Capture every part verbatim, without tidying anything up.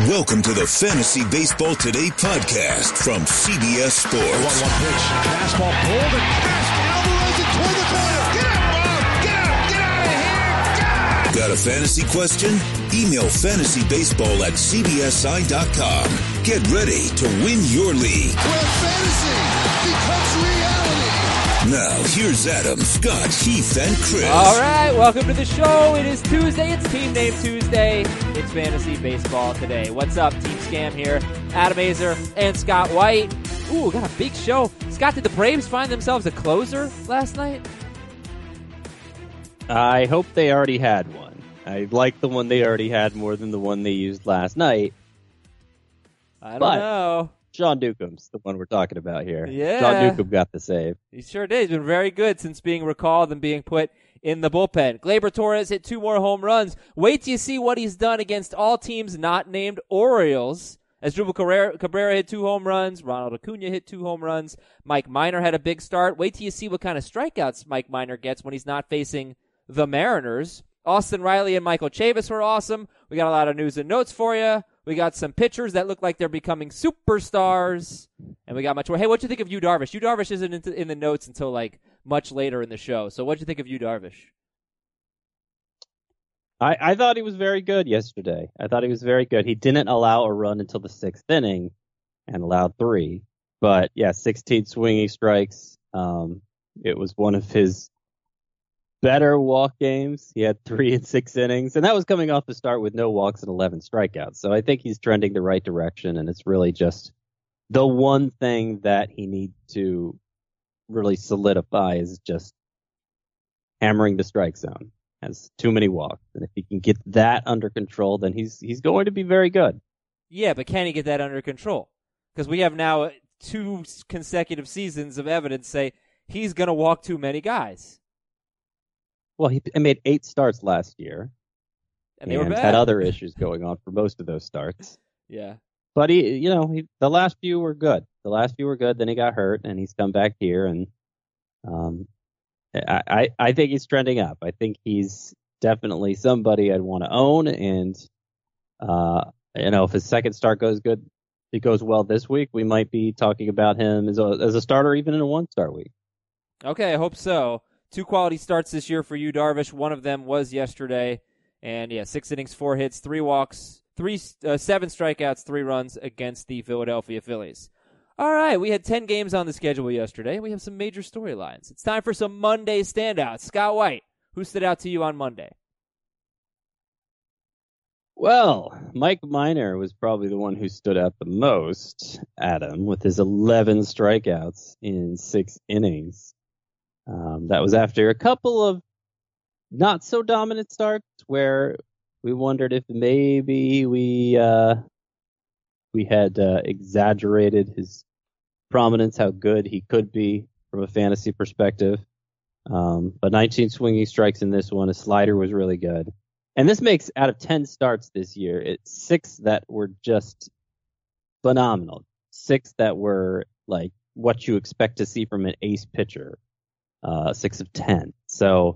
Welcome to the Fantasy Baseball Today podcast from C B S Sports. one one pitch. Fastball pulled and passed. Alvarez it toward the corner. Get up, Bob! Get up! Get out of here! God! Got a fantasy question? Email fantasybaseball at c b s i dot com. Get ready to win your league. Where fantasy becomes reality. Now, here's Adam, Scott, Heath, and Chris. All right, welcome to the show. It is Tuesday. It's Team Name Tuesday. It's Fantasy Baseball Today. What's up? Team Scam here. Adam Azer and Scott White. Ooh, got a big show. Scott, did the Braves find themselves a closer last night? I hope they already had one. I like the one they already had more than the one they used last night. I don't but know. Sean Newcomb's the one we're talking about here. Yeah. Sean Newcomb got the save. He sure did. He's been very good since being recalled and being put in the bullpen. Gleyber Torres hit two more home runs. Wait till you see what he's done against all teams not named Orioles. As Asdrubal Cabrera, Cabrera hit two home runs. Ronald Acuna hit two home runs. Mike Minor had a big start. Wait till you see what kind of strikeouts Mike Minor gets when he's not facing the Mariners. Austin Riley and Michael Chavis were awesome. We got a lot of news and notes for you. We got some pitchers that look like they're becoming superstars. And we got much more. Hey, what'd you think of Yu Darvish? Yu Darvish isn't in, in the notes until like much later in the show. So what'd you think of Yu Darvish? I, I thought he was very good yesterday. I thought he was very good. He didn't allow a run until the sixth inning and allowed three. But, yeah, sixteen swinging strikes. Um, it was one of his better walk games. He had three in six innings, and that was coming off the start with no walks and eleven strikeouts. So I think he's trending the right direction, and it's really just the one thing that he needs to really solidify is just hammering the strike zone. Has too many walks, and if he can get that under control, then he's he's going to be very good. Yeah, but can he get that under control? Because we have now two consecutive seasons of evidence say he's going to walk too many guys. Well, he made eight starts last year, and they were bad. Had other issues going on for most of those starts. Yeah, but he, you know, he, the last few were good. The last few were good. Then he got hurt, and he's come back here, and um, I, I, I think he's trending up. I think he's definitely somebody I'd want to own, and uh, you know, if his second start goes good, it goes well this week, we might be talking about him as a as a starter, even in a one-star week. Okay, I hope so. Two quality starts this year for Yu Darvish. One of them was yesterday. And, yeah, six innings, four hits, three walks, three, uh, seven strikeouts, three runs against the Philadelphia Phillies. All right, we had ten games on the schedule yesterday. We have some major storylines. It's time for some Monday standouts. Scott White, who stood out to you on Monday? Well, Mike Minor was probably the one who stood out the most, Adam, with his eleven strikeouts in six innings. Um, that was after a couple of not so dominant starts where we wondered if maybe we uh, we had uh, exaggerated his prominence, how good he could be from a fantasy perspective. Um, but nineteen swinging strikes in this one. His slider was really good. And this makes, out of ten starts this year, it's six that were just phenomenal. Six that were like what you expect to see from an ace pitcher. Uh, six of ten. So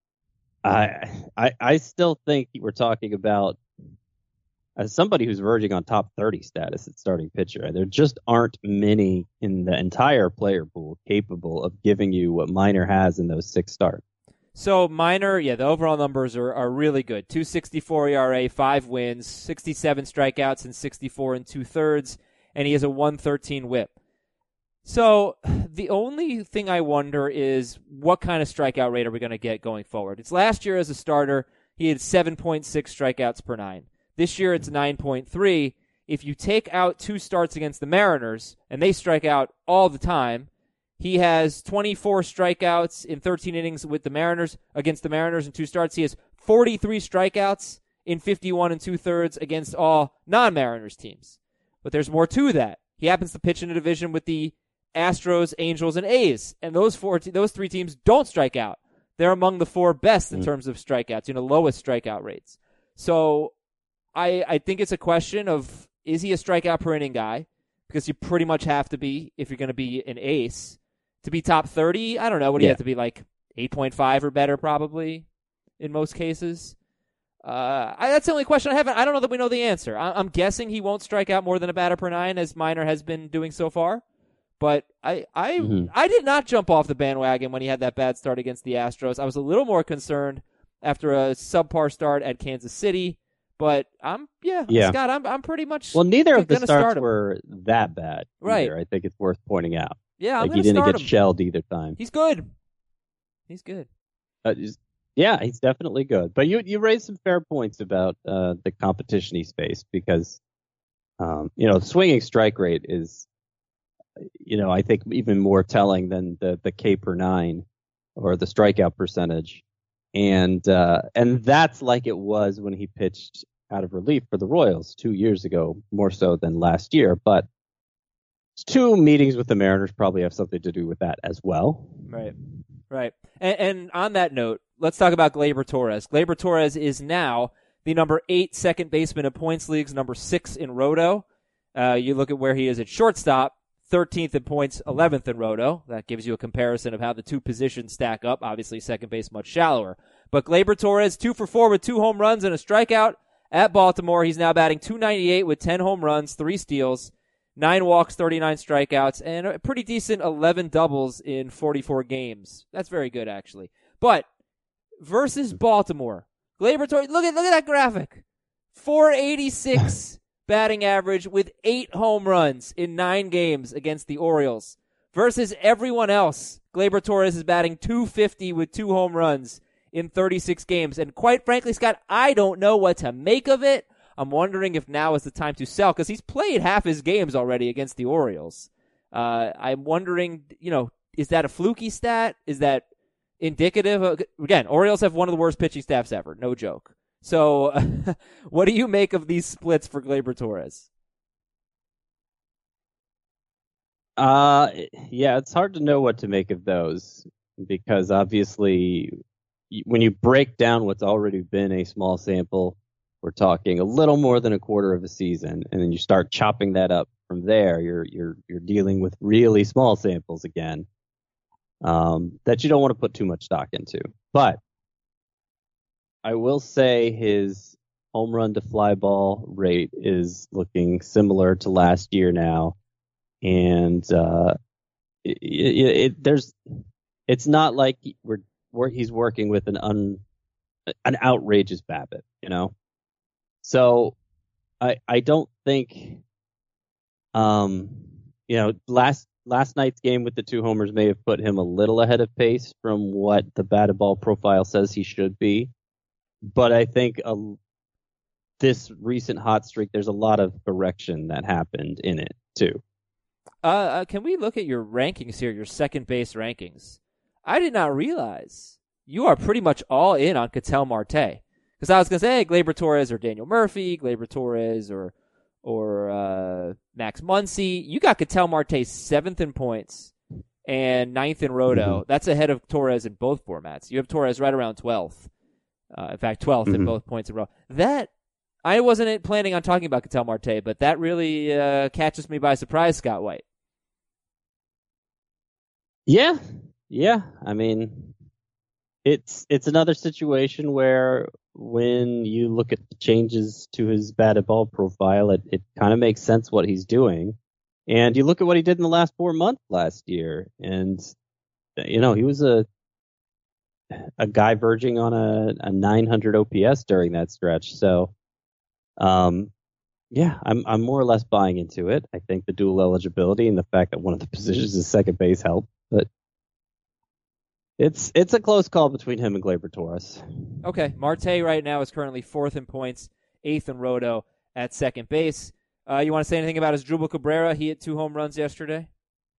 I, I I still think we're talking about as somebody who's verging on top thirty status at starting pitcher. There just aren't many in the entire player pool capable of giving you what Minor has in those six starts. So Minor, yeah, the overall numbers are, are really good. two sixty-four E R A, five wins, sixty-seven strikeouts, and sixty-four and two-thirds, and he has a one thirteen whip. So the only thing I wonder is what kind of strikeout rate are we going to get going forward? It's last year as a starter, he had seven point six strikeouts per nine. This year it's nine point three. If you take out two starts against the Mariners, and they strike out all the time, he has twenty-four strikeouts in thirteen innings with the Mariners against the Mariners in two starts. He has forty-three strikeouts in fifty-one and two-thirds against all non-Mariners teams. But there's more to that. He happens to pitch in a division with the Astros, Angels, and A's, and those four, te- those three teams don't strike out. They're among the four best in mm. terms of strikeouts, you know, lowest strikeout rates. So I I think it's a question of, is he a strikeout per inning guy? Because you pretty much have to be if you're going to be an ace. To be top thirty, I don't know. What do you yeah. have to be, like eight point five or better probably in most cases? Uh, I, that's the only question I have. I don't know that we know the answer. I, I'm guessing he won't strike out more than a batter per nine, as Minor has been doing so far. But I I, Mm-hmm. I did not jump off the bandwagon when he had that bad start against the Astros. I was a little more concerned after a subpar start at Kansas City. But I'm yeah, Yeah. Scott, I'm I'm pretty much Well, neither of the gonna start starts him. were that bad. Right. Either. I think it's worth pointing out. Yeah, I'm like he gonna didn't start get him. shelled either time. He's good. He's good. Uh, just- yeah, he's definitely good. But you you raised some fair points about uh, the competition he's faced because, um, you know, the swinging strike rate is, you know, I think even more telling than the the K per nine or the strikeout percentage, and uh, and that's like it was when he pitched out of relief for the Royals two years ago, more so than last year. But two meetings with the Mariners probably have something to do with that as well. Right, right. And, and on that note, let's talk about Gleyber Torres. Gleyber Torres is now the number eight second baseman in points leagues, number six in Roto. Uh, you look at where he is at shortstop, thirteenth in points, eleventh in Roto. That gives you a comparison of how the two positions stack up. Obviously, second base much shallower. But Gleyber Torres, two for four with two home runs and a strikeout at Baltimore. He's now batting two ninety-eight with ten home runs, three steals, nine walks, thirty-nine strikeouts, and a pretty decent eleven doubles in forty-four games. That's very good, actually. But versus Baltimore, Gleyber Torres, look at look at that graphic. four eighty-six batting average with eight home runs in nine games against the Orioles. Versus everyone else, Gleyber Torres is batting two fifty with two home runs in thirty-six games. And quite frankly, Scott, I don't know what to make of it. I'm wondering if now is the time to sell because he's played half his games already against the Orioles. Uh, I'm wondering, you know, is that a fluky stat? Is that indicative of, again, Orioles have one of the worst pitching staffs ever. No joke. So what do you make of these splits for Gleyber Torres? Uh, yeah, it's hard to know what to make of those because obviously when you break down what's already been a small sample, we're talking a little more than a quarter of a season, and then you start chopping that up from there. You're you're you're dealing with really small samples again um, that you don't want to put too much stock into. But I will say his home run to fly ball rate is looking similar to last year now, and uh, it, it, it, there's it's not like we're, we're he's working with an un an outrageous BABIP, you know. So I I don't think um you know last last night's game with the two homers may have put him a little ahead of pace from what the batted ball profile says he should be, but I think a, this recent hot streak there's a lot of correction that happened in it too. Uh, uh, can we look at your rankings here, your second base rankings? I did not realize you are pretty much all in on Ketel Marte. Because I was going to say, hey, Gleyber Torres or Daniel Murphy, Gleyber Torres or or uh, Max Muncy. You got Ketel Marte seventh in points and ninth in Roto. Mm-hmm. That's ahead of Torres in both formats. You have Torres right around twelfth. Uh, in fact, twelfth mm-hmm. in both points in row. That, I wasn't planning on talking about Ketel Marte, but that really uh, catches me by surprise, Scott White. Yeah, yeah. I mean, it's it's another situation where when you look at the changes to his batted ball profile, it, it kind of makes sense what he's doing. And you look at what he did in the last four months last year, and you know he was a a guy verging on a, a nine hundred O P S during that stretch. So, um, yeah, I'm I'm more or less buying into it. I think the dual eligibility and the fact that one of the positions is second base help, but it's it's a close call between him and Gleyber Torres. Okay, Marte right now is currently fourth in points, eighth in Roto at second base. Uh, you want to say anything about Asdrubal Cabrera? He hit two home runs yesterday.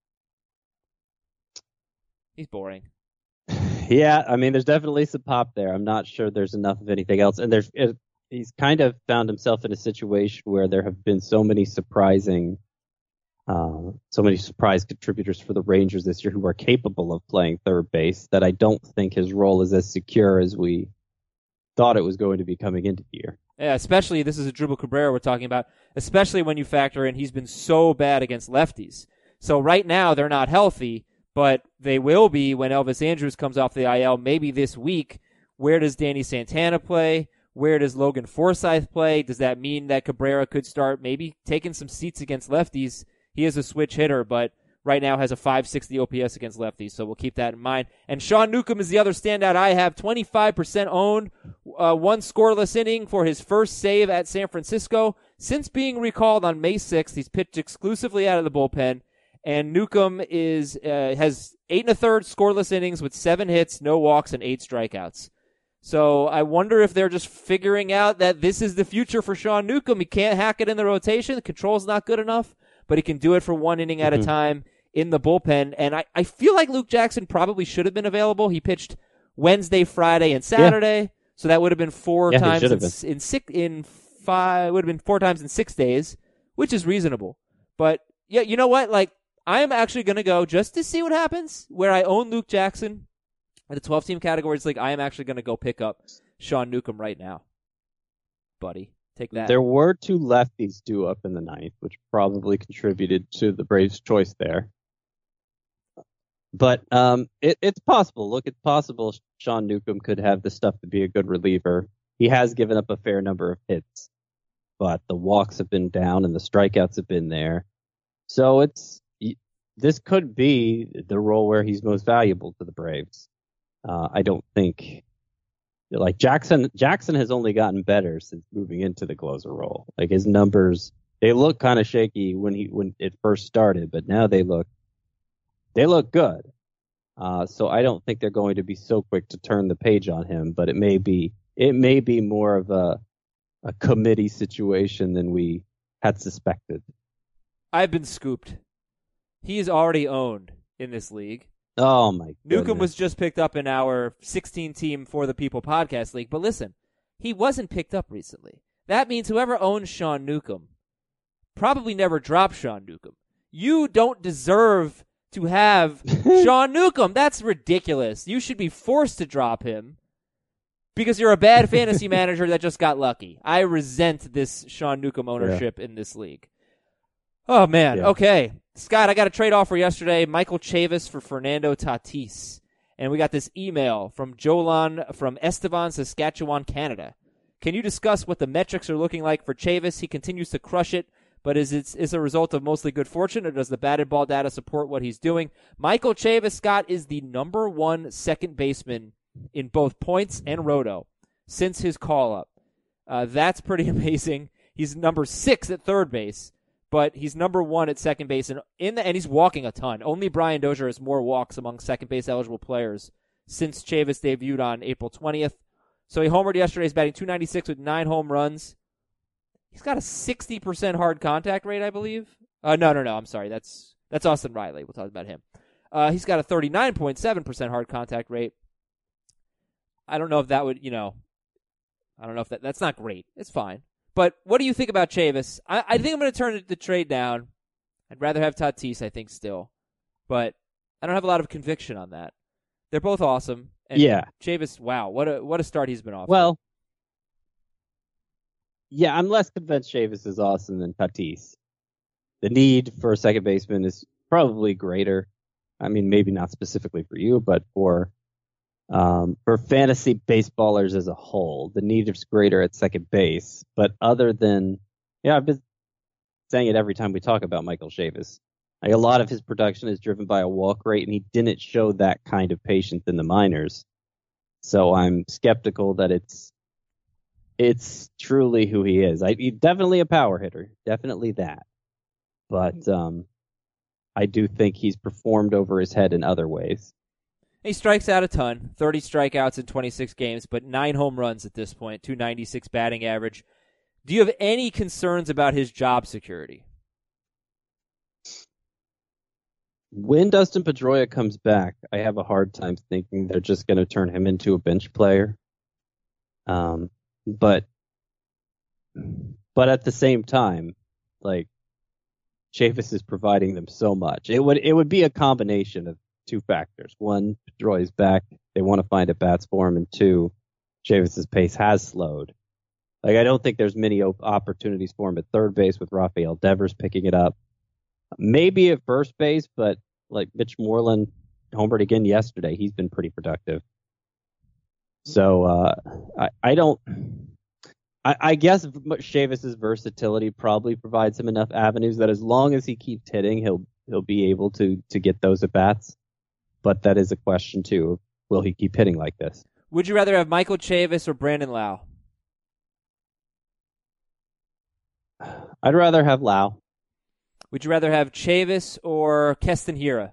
He's boring. Yeah, I mean, there's definitely some pop there. I'm not sure there's enough of anything else. And there's it, he's kind of found himself in a situation where there have been so many surprising, uh, so many surprise contributors for the Rangers this year who are capable of playing third base that I don't think his role is as secure as we thought it was going to be coming into the year. Yeah, especially, this is Asdrubal Cabrera we're talking about, especially when you factor in he's been so bad against lefties. So right now they're not healthy, but they will be when Elvis Andrus comes off the I L, maybe this week. Where does Danny Santana play? Where does Logan Forsythe play? Does that mean that Cabrera could start maybe taking some seats against lefties? He is a switch hitter, but right now has a five sixty O P S against lefties, so we'll keep that in mind. And Sean Newcomb is the other standout I have, twenty-five percent owned, uh, one scoreless inning for his first save at San Francisco. Since being recalled on May sixth, he's pitched exclusively out of the bullpen, and Newcomb is uh, has eight and a third scoreless innings with seven hits, no walks, and eight strikeouts. So I wonder if they're just figuring out that this is the future for Sean Newcomb. He can't hack it in the rotation. The control's not good enough, but he can do it for one inning at mm-hmm. a time in the bullpen. And I, I feel like Luke Jackson probably should have been available. He pitched Wednesday, Friday, and Saturday, yeah. so that would have been four yeah, times in, in six in five. Would have been four times in six days, which is reasonable. But yeah, you know what? Like I am actually going to go just to see what happens. Where I own Luke Jackson in the twelve-team categories league, I am actually going to go pick up Sean Newcomb right now, buddy. Take that. There were two lefties due up in the ninth, which probably contributed to the Braves' choice there. But um, it, it's possible. Look, it's possible Sean Newcomb could have the stuff to be a good reliever. He has given up a fair number of hits, but the walks have been down and the strikeouts have been there. So it's this could be the role where he's most valuable to the Braves. Uh, I don't think like Jackson. Jackson has only gotten better since moving into the closer role. Like his numbers, they look kind of shaky when he when it first started, but now they look they look good. Uh, so I don't think they're going to be so quick to turn the page on him. But it may be it may be more of a a committee situation than we had suspected. I've been scooped. He is already owned in this league. Oh, my goodness. Newcomb was just picked up in our sixteen-team For the People podcast league. But listen, he wasn't picked up recently. That means whoever owns Sean Newcomb probably never dropped Sean Newcomb. You don't deserve to have Sean Newcomb. That's ridiculous. You should be forced to drop him because you're a bad fantasy manager that just got lucky. I resent this Sean Newcomb ownership yeah. in this league. Oh, man. Yeah. Okay. Scott, I got a trade offer yesterday. Michael Chavis for Fernando Tatis. And we got this email from Jolan from Estevan, Saskatchewan, Canada. Can you discuss what the metrics are looking like for Chavis? He continues to crush it, but is it is a result of mostly good fortune, or does the batted ball data support what he's doing? Michael Chavis, Scott, is the number one second baseman in both points and roto since his call-up. Uh, that's pretty amazing. He's number six at third base. But he's number one at second base, and in the and he's walking a ton. Only Brian Dozier has more walks among second base eligible players since Chavis debuted on April twentieth. So he homered yesterday. He's batting two ninety-six with nine home runs. He's got a sixty percent hard contact rate, I believe. Uh, no, no, no. I'm sorry. That's that's Austin Riley. We'll talk about him. Uh, he's got a thirty-nine point seven percent hard contact rate. I don't know if that would, you know, I don't know if that that's not great. It's fine. But what do you think about Chavis? I, I think I'm going to turn the trade down. I'd rather have Tatis, I think, still. But I don't have a lot of conviction on that. They're both awesome. And yeah. Chavis, wow, what a what a start he's been off. Well, yeah, I'm less convinced Chavis is awesome than Tatis. The need for a second baseman is probably greater. I mean, maybe not specifically for you, but for Um, for fantasy baseballers as a whole, the need is greater at second base. But other than, yeah, I've been saying it every time we talk about Michael Chavis. Like, a lot of his production is driven by a walk rate, and he didn't show that kind of patience in the minors. So I'm skeptical that it's it's truly who he is. I, he's definitely a power hitter, definitely that. But um, I do think he's performed over his head in other ways. He strikes out a ton, thirty strikeouts in twenty-six games, but nine home runs at this point, two ninety-six batting average. Do you have any concerns about his job security? When Dustin Pedroia comes back, I have a hard time thinking they're just going to turn him into a bench player. Um, but, but at the same time, like, Chavis is providing them so much. It would it would be a combination of two factors. One, Pedroia's back. They want to find at bats for him. And two, Chavis's pace has slowed. Like, I don't think there's many op- opportunities for him at third base with Rafael Devers picking it up. Maybe at first base, but like Mitch Moreland homered again yesterday. He's been pretty productive. So uh, I, I don't I, I guess Chavis's versatility probably provides him enough avenues that as long as he keeps hitting, he'll he'll be able to to get those at bats. But that is a question too. Will he keep hitting like this? Would you rather have Michael Chavis or Brandon Lau? I'd rather have Lau. Would you rather have Chavis or Keston Hiura?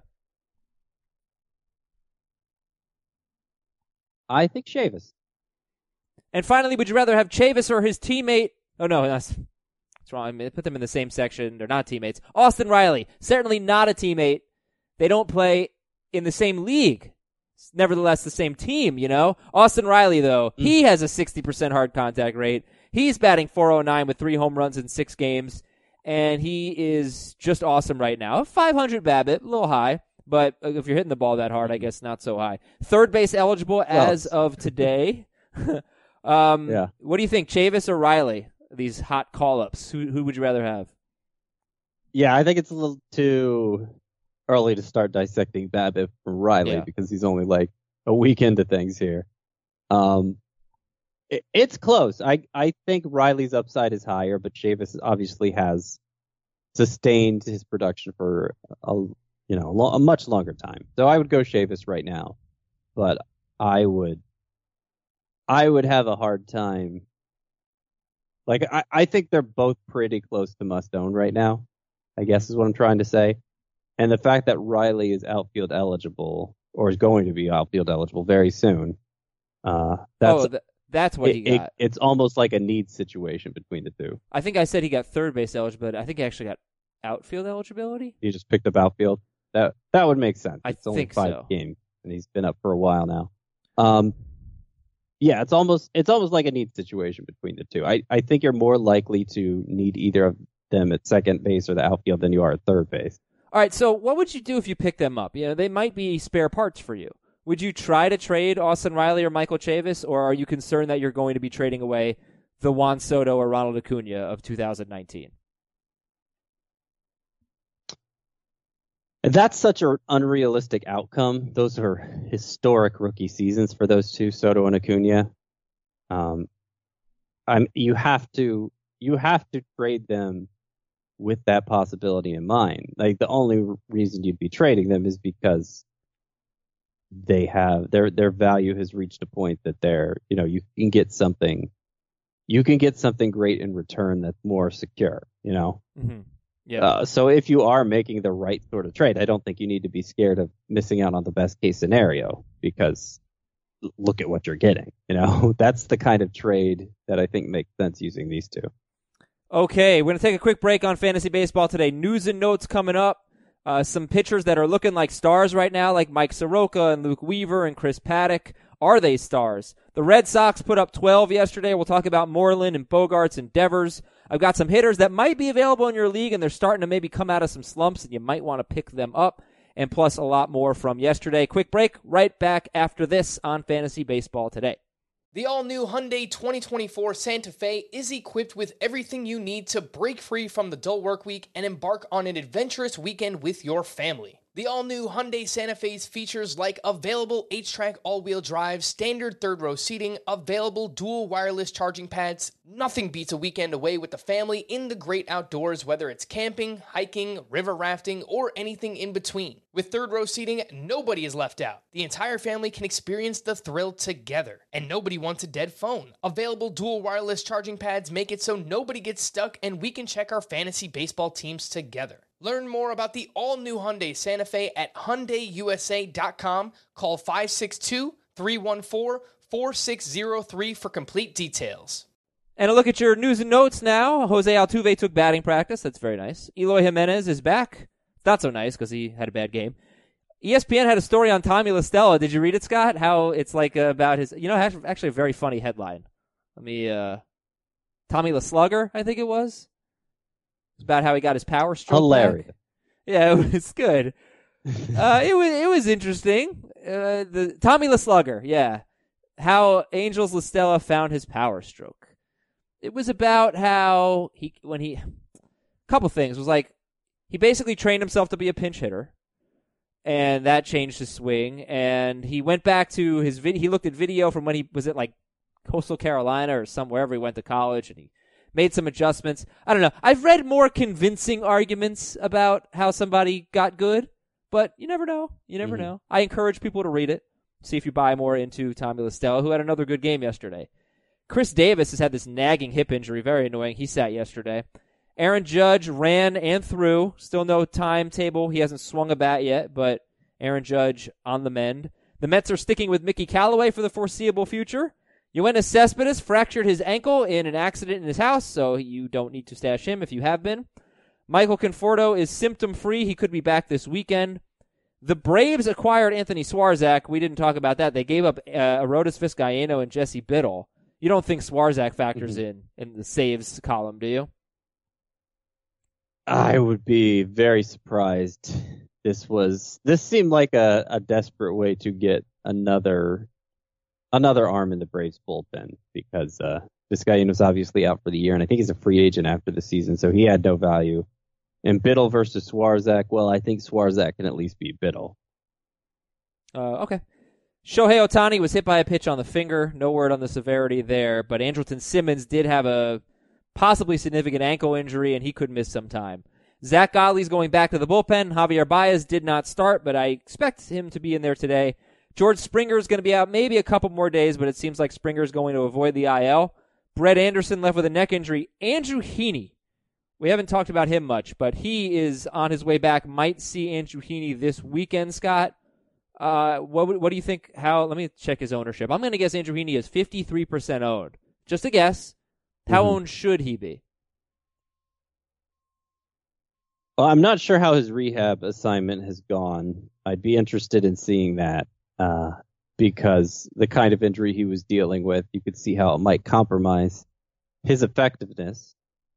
I think Chavis. And finally, would you rather have Chavis or his teammate? Oh, no, that's, that's wrong. I mean, put them in the same section. They're not teammates. Austin Riley, certainly not a teammate. They don't play in the same league. It's nevertheless, the same team, you know? Austin Riley, though, mm. he has a sixty percent hard contact rate. He's batting four oh nine with three home runs in six games, and he is just awesome right now. five hundred BABIP, a little high. But if you're hitting the ball that hard, I guess not so high. Third base eligible as well, of today. um, yeah. What do you think, Chavis or Riley? These hot call-ups. Who who would you rather have? Yeah, I think it's a little too early to start dissecting BABIP from Riley yeah. because he's only like a week into things here. Um, it, it's close. I I think Riley's upside is higher, but Chavis obviously has sustained his production for a you know, a, lo- a much longer time. So I would go Chavis right now, but I would, I would have a hard time. Like, I, I think they're both pretty close to must own right now, I guess is what I'm trying to say. And the fact that Riley is outfield eligible, or is going to be outfield eligible very soon, uh, that's, oh, th- that's what it, he got. It, it's almost like a need situation between the two. I think I said he got third base eligible, but I think he actually got outfield eligibility. He just picked up outfield. That that would make sense. I it's only think five so. games, and he's been up for a while now. Um, yeah, it's almost it's almost like a need situation between the two. I, I think you're more likely to need either of them at second base or the outfield than you are at third base. All right, so what would you do if you pick them up? You know, they might be spare parts for you. Would you try to trade Austin Riley or Michael Chavis, or are you concerned that you're going to be trading away the Juan Soto or Ronald Acuna of two thousand nineteen? That's such an unrealistic outcome. Those are historic rookie seasons for those two, Soto and Acuna. Um, I'm, you have to you have to trade them with that possibility in mind. Like the only reason you'd be trading them is because they have their their value has reached a point that they're you know you can get something you can get something great in return that's more secure. You know. Mm-hmm. Yeah. Uh, so if you are making the right sort of trade, I don't think you need to be scared of missing out on the best case scenario because look at what you're getting. You know, that's the kind of trade that I think makes sense using these two. Okay, we're going to take a quick break on Fantasy Baseball today. News and notes coming up. Uh, some pitchers that are looking like stars right now, like Mike Soroka and Luke Weaver and Chris Paddock. Are they stars? The Red Sox put up twelve yesterday. We'll talk about Moreland and Bogarts and Devers. I've got some hitters that might be available in your league, and they're starting to maybe come out of some slumps, and you might want to pick them up. And plus a lot more from yesterday. Quick break, right back after this on Fantasy Baseball today. The all-new Hyundai twenty twenty-four Santa Fe is equipped with everything you need to break free from the dull work week and embark on an adventurous weekend with your family. The all-new Hyundai Santa Fe's features like available H-Track all-wheel drive, standard third-row seating, available dual wireless charging pads. Nothing beats a weekend away with the family in the great outdoors, whether it's camping, hiking, river rafting, or anything in between. With third-row seating, nobody is left out. The entire family can experience the thrill together, and nobody wants a dead phone. Available dual wireless charging pads make it so nobody gets stuck, and we can check our fantasy baseball teams together. Learn more about the all-new Hyundai Santa Fe at Hyundai U S A dot com. Call five six two, three one four, four six zero three for complete details. And a look at your news and notes now. Jose Altuve took batting practice. That's very nice. Eloy Jimenez is back. Not so nice because he had a bad game. E S P N had a story on Tommy La Stella. Did you read it, Scott? How it's like uh, about his, you know, actually a very funny headline. Let me, uh, Tommy La Slugger, I think it was. It's about how he got his power stroke. Hilarious. Back. Yeah, it was good. uh, it was it was interesting. Uh, the Tommy La Slugger, yeah. How Angels La Stella found his power stroke. It was about how he when he a couple things it was like he basically trained himself to be a pinch hitter, and that changed his swing. And he went back to his video. He looked at video from when he was at like Coastal Carolina or some wherever he went to college, and he made some adjustments. I don't know. I've read more convincing arguments about how somebody got good, but you never know. You never mm-hmm. know. I encourage people to read it, see if you buy more into Tommy La Stella, who had another good game yesterday. Chris Davis has had this nagging hip injury, very annoying. He sat yesterday. Aaron Judge ran and threw. Still no timetable. He hasn't swung a bat yet, but Aaron Judge on the mend. The Mets are sticking with Mickey Callaway for the foreseeable future. Yoenis Cespedes fractured his ankle in an accident in his house, so you don't need to stash him if you have been. Michael Conforto is symptom-free. He could be back this weekend. The Braves acquired Anthony Swarzak. We didn't talk about that. They gave up uh, Arodys Vizcaino and Jesse Biddle. You don't think Swarzak factors mm-hmm. in in the saves column, do you? I would be very surprised. This was this seemed like a, a desperate way to get another another arm in the Braves bullpen because uh, Vizcaino's obviously out for the year, and I think he's a free agent after the season, so he had no value. And Biddle versus Swarzak, well, I think Swarzak can at least beat Biddle. Uh, okay. Shohei Ohtani was hit by a pitch on the finger. No word on the severity there, but Andrelton Simmons did have a possibly significant ankle injury, and he could miss some time. Zach Godley's going back to the bullpen. Javier Baez did not start, but I expect him to be in there today. George Springer's going to be out maybe a couple more days, but it seems like Springer's going to avoid the I L. Brett Anderson left with a neck injury. Andrew Heaney, we haven't talked about him much, but he is on his way back. Might see Andrew Heaney this weekend, Scott. Uh, what what do you think? How? Let me check his ownership. I'm going to guess Andrew Heaney is fifty-three percent owned. Just a guess. How mm-hmm. owned should he be? Well, I'm not sure how his rehab assignment has gone. I'd be interested in seeing that uh, because the kind of injury he was dealing with, you could see how it might compromise his effectiveness.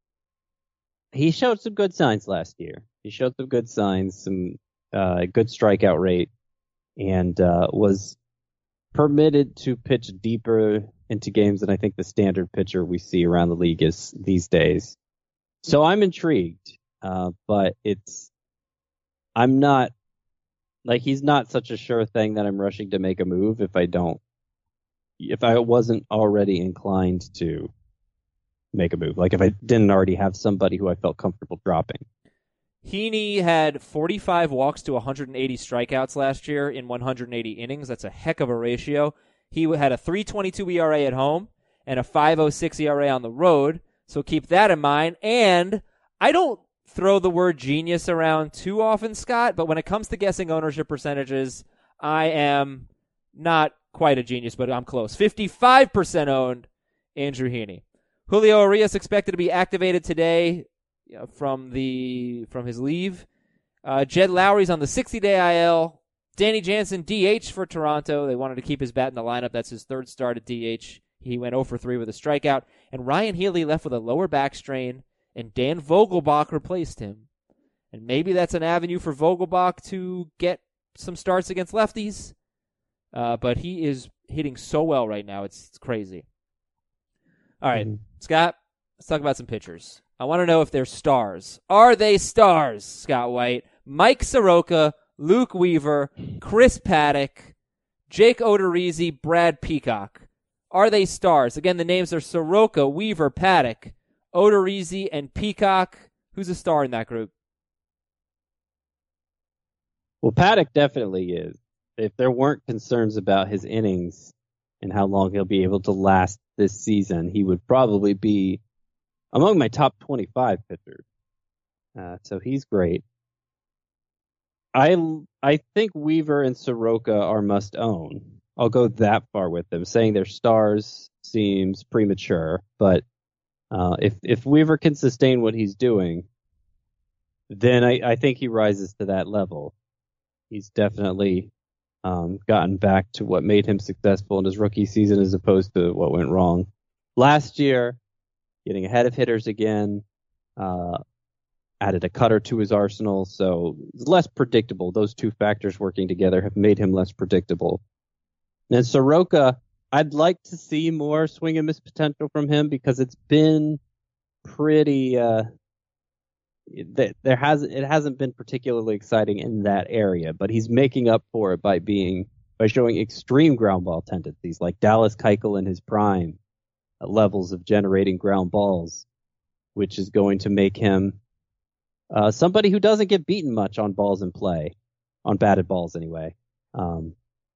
He showed some good signs last year. He showed some good signs, some uh, good strikeout rate, and uh, was permitted to pitch deeper into games than I think the standard pitcher we see around the league is these days. So I'm intrigued. Uh, but it's, I'm not, like, he's not such a sure thing that I'm rushing to make a move if I don't, if I wasn't already inclined to make a move. Like, if I didn't already have somebody who I felt comfortable dropping. Heaney had forty-five walks to one hundred eighty strikeouts last year in one hundred eighty innings. That's a heck of a ratio. He had a three twenty-two E R A at home and a five oh six E R A on the road. So keep that in mind. And I don't throw the word genius around too often, Scott, but when it comes to guessing ownership percentages, I am not quite a genius, but I'm close. fifty-five percent owned Andrew Heaney. Julio Urias expected to be activated today you know, from the from his leave. Uh, Jed Lowry's on the sixty-day I L. Danny Jansen, D H for Toronto. They wanted to keep his bat in the lineup. That's his third start at D H. He went oh for three with a strikeout. And Ryan Healy left with a lower back strain, and Dan Vogelbach replaced him. And maybe that's an avenue for Vogelbach to get some starts against lefties. Uh, but he is hitting so well right now. It's, it's crazy. All right, mm-hmm. Scott, let's talk about some pitchers. I want to know if they're stars. Are they stars, Scott White? Mike Soroka, Luke Weaver, Chris Paddock, Jake Odorizzi, Brad Peacock. Are they stars? Again, the names are Soroka, Weaver, Paddock, Odorizzi, and Peacock. Who's a star in that group? Well, Paddock definitely is. If there weren't concerns about his innings and how long he'll be able to last this season, he would probably be among my top twenty-five pitchers. Uh, so he's great. I I think Weaver and Soroka are must own. I'll go that far with them. Saying they're stars seems premature, but Uh, if if Weaver can sustain what he's doing, then I, I think he rises to that level. He's definitely um, gotten back to what made him successful in his rookie season as opposed to what went wrong last year, getting ahead of hitters again, uh, added a cutter to his arsenal, so it's less predictable. Those two factors working together have made him less predictable. And Soroka, I'd like to see more swing and miss potential from him because it's been pretty. Uh, there has it hasn't been particularly exciting in that area, but he's making up for it by being by showing extreme ground ball tendencies, like Dallas Keuchel in his prime, uh, levels of generating ground balls, which is going to make him uh, somebody who doesn't get beaten much on balls in play, on batted balls anyway. Um,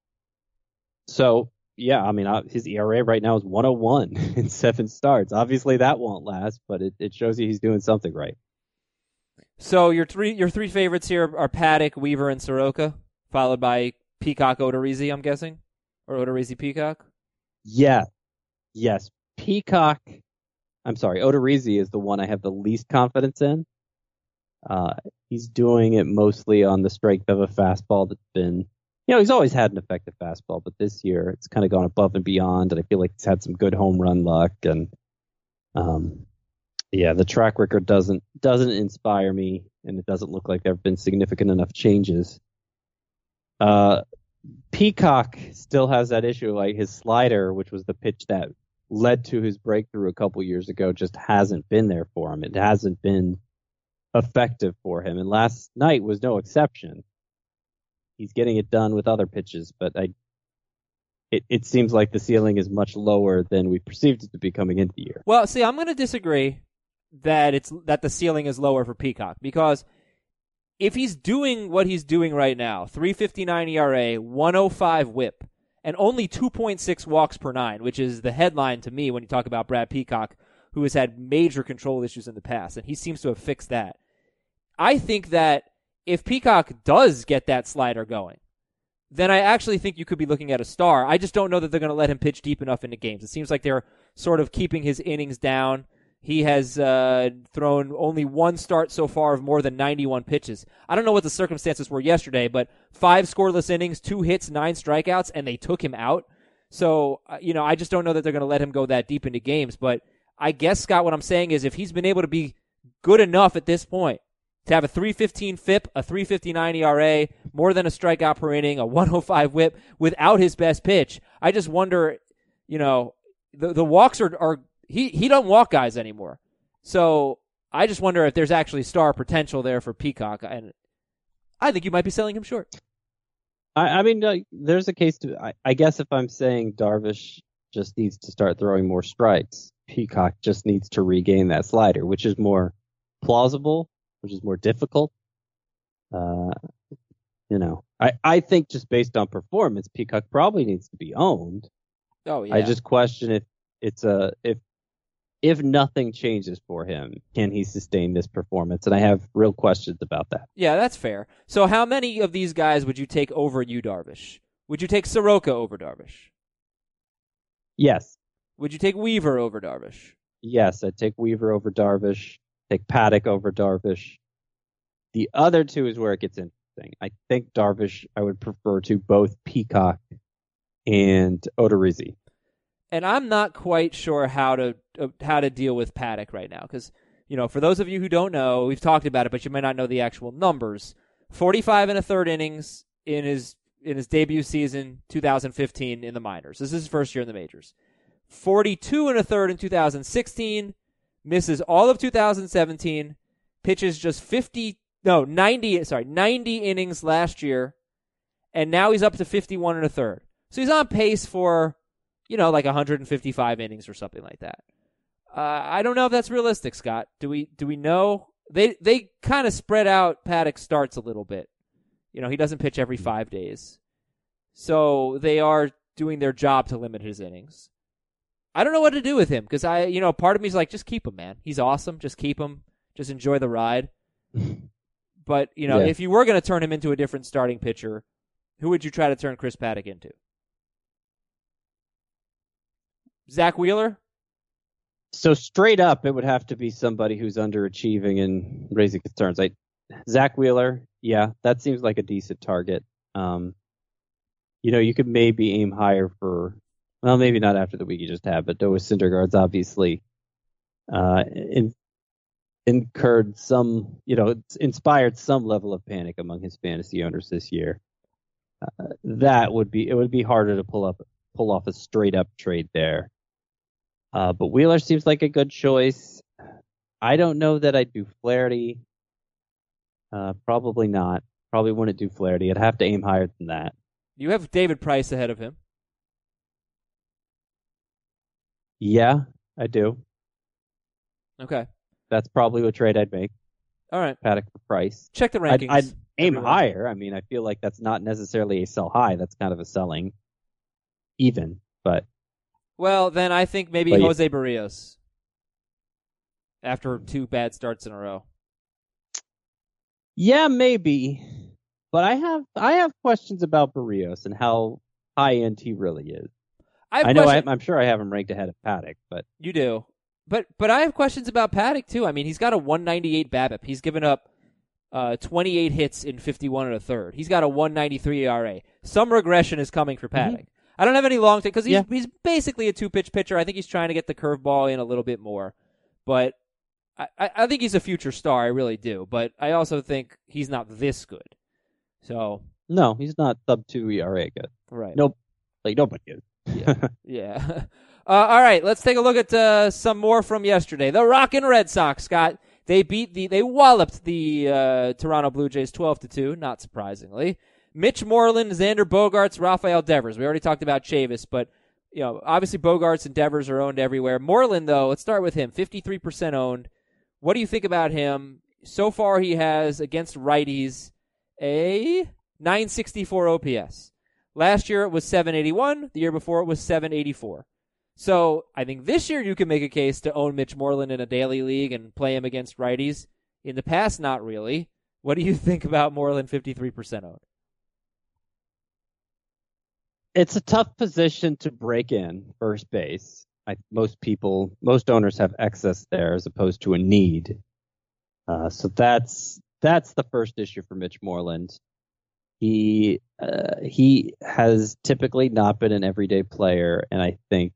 so, yeah, I mean, uh, his E R A right now is one oh one in seven starts. Obviously, that won't last, but it, it shows you he's doing something right. So your three your three favorites here are Paddock, Weaver, and Soroka, followed by Peacock, Odorizzi, I'm guessing, or Odorizzi, Peacock. Yeah, yes, Peacock. I'm sorry, Odorizzi is the one I have the least confidence in. Uh, he's doing it mostly on the strength of a fastball that's been, you know, he's always had an effective fastball, but this year it's kind of gone above and beyond, and I feel like he's had some good home run luck, and um. Yeah, the track record doesn't doesn't inspire me, and it doesn't look like there have been significant enough changes. Uh, Peacock still has that issue, like his slider, which was the pitch that led to his breakthrough a couple years ago, just hasn't been there for him. It hasn't been effective for him, and last night was no exception. He's getting it done with other pitches, but I, it, it seems like the ceiling is much lower than we perceived it to be coming into the year. Well, see, I'm going to disagree that it's that the ceiling is lower for Peacock, because if he's doing what he's doing right now, three fifty-nine E R A, one oh five whip, and only two point six walks per nine, which is the headline to me when you talk about Brad Peacock, who has had major control issues in the past, and he seems to have fixed that. I think that if Peacock does get that slider going, then I actually think you could be looking at a star. I just don't know that they're going to let him pitch deep enough into games. It seems like they're sort of keeping his innings down. He has uh, thrown only one start so far of more than ninety-one pitches. I don't know what the circumstances were yesterday, but five scoreless innings, two hits, nine strikeouts, and they took him out. So, uh, you know, I just don't know that they're going to let him go that deep into games. But I guess, Scott, what I'm saying is if he's been able to be good enough at this point to have a three fifteen F I P, a three fifty-nine E R A, more than a strikeout per inning, a one oh five whip without his best pitch, I just wonder, you know, the the walks are, are he, he doesn't walk guys anymore. So I just wonder if there's actually star potential there for Peacock, and I think you might be selling him short. I, I mean, uh, there's a case to, I, I guess if I'm saying Darvish just needs to start throwing more strikes, Peacock just needs to regain that slider, which is more plausible, which is more difficult. Uh, you know, I, I think just based on performance, Peacock probably needs to be owned. Oh yeah. I just question if it's a if if nothing changes for him, can he sustain this performance? And I have real questions about that. Yeah, that's fair. So how many of these guys would you take over you, Darvish? Would you take Soroka over Darvish? Yes. Would you take Weaver over Darvish? Yes, I'd take Weaver over Darvish. Take Paddock over Darvish. The other two is where it gets interesting. I think Darvish I would prefer to both Peacock and Odorizzi. And I'm not quite sure how to uh, how to deal with Paddock right now, because, you know, for those of you who don't know, we've talked about it, but you might not know the actual numbers. forty-five and a third innings in his in his debut season, two thousand fifteen in the minors. This is his first year in the majors. forty-two and a third in two thousand sixteen, misses all of two thousand seventeen, pitches just fifty, no, ninety, sorry, ninety innings last year, and now he's up to fifty-one and a third. So he's on pace for, you know, like one hundred fifty-five innings or something like that. Uh, I don't know if that's realistic, Scott. Do we do we know? They they kind of spread out Paddock's starts a little bit. You know, he doesn't pitch every five days. So they are doing their job to limit his innings. I don't know what to do with him, because I, you know, part of me is like, just keep him, man. He's awesome. Just keep him. Just enjoy the ride. But, you know, Yeah. if you were going to turn him into a different starting pitcher, who would you try to turn Chris Paddock into? Zach Wheeler? So straight up, it would have to be somebody who's underachieving and raising concerns. I, Zach Wheeler, yeah, that seems like a decent target. Um, you know, you could maybe aim higher for, well, maybe not after the week you just had, but Noah Syndergaard's obviously uh, in, incurred some, you know, it's inspired some level of panic among his fantasy owners this year. Uh, that would be, it would be harder to pull up, pull off a straight up trade there. Uh, but Wheeler seems like a good choice. I don't know that I'd do Flaherty. Uh, probably not. Probably wouldn't do Flaherty. I'd have to aim higher than that. You have David Price ahead of him. Yeah, I do. Okay. That's probably what trade I'd make. All right. Paddock for Price. Check the I'd, rankings. I'd aim everywhere. higher. I mean, I feel like that's not necessarily a sell high. That's kind of a selling even. But Well, then I think maybe But yeah. Jose Barrios after two bad starts in a row. yeah, maybe. But I have I have questions about Barrios and how high end he really is. I, have I know I, question- I'm sure I have him ranked ahead of Paddock, but You do. But but I have questions about Paddock, too. I mean, he's got a one ninety-eight BABIP. He's given up uh, twenty-eight hits in fifty-one and a third. He's got a one ninety-three E R A. Some regression is coming for Paddock. Mm-hmm. I don't have any long take because he's, Yeah. he's basically a two-pitch pitcher. I think he's trying to get the curveball in a little bit more. But I, I, I think he's a future star. I really do. But I also think he's not this good. So, no, he's not sub two E R A good. right. Nope. Like nobody is. Yeah. yeah. Uh, all right, let's take a look at uh, some more from yesterday. The Rockin' Red Sox, Scott. They beat the, they walloped the uh, Toronto Blue Jays twelve to two, not surprisingly. Mitch Moreland, Xander Bogaerts, Rafael Devers. We already talked about Chavis, but you know, obviously Bogaerts and Devers are owned everywhere. Moreland, though, let's start with him. fifty-three percent owned. What do you think about him? So far, he has against righties a nine sixty-four O P S. Last year it was seven eighty-one. The year before it was seven eighty-four. So I think this year you can make a case to own Mitch Moreland in a daily league and play him against righties. In the past, not really. What do you think about Moreland fifty-three percent owned? It's a tough position to break in, first base. I, most people, most owners have excess there as opposed to a need. Uh, so that's that's the first issue for Mitch Moreland. He uh, he has typically not been an everyday player, and I think